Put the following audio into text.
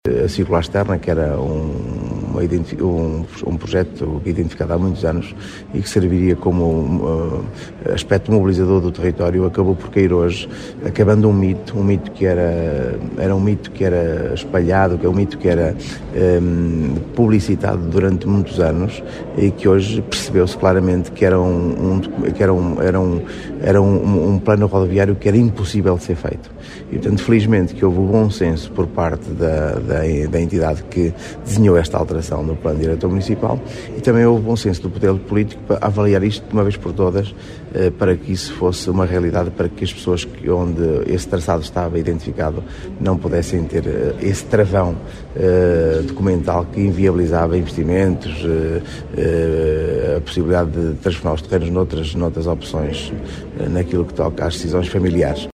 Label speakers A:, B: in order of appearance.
A: A circular externa, que era um projeto identificado há muitos anos e que serviria como aspecto mobilizador do território, acabou por cair hoje, acabando um mito que era um mito que era espalhado, que é um mito que era publicitado durante muitos anos e que hoje percebeu-se claramente que era um plano rodoviário que era impossível de ser feito. E, portanto, felizmente que houve o bom senso por parte da entidade que desenhou esta alteração no plano diretor municipal e também houve bom senso do poder político para avaliar isto de uma vez por todas, para que isso fosse uma realidade, para que as pessoas onde esse traçado estava identificado não pudessem ter esse travão documental que inviabilizava investimentos, a possibilidade de transformar os terrenos noutras opções naquilo que toca às decisões familiares.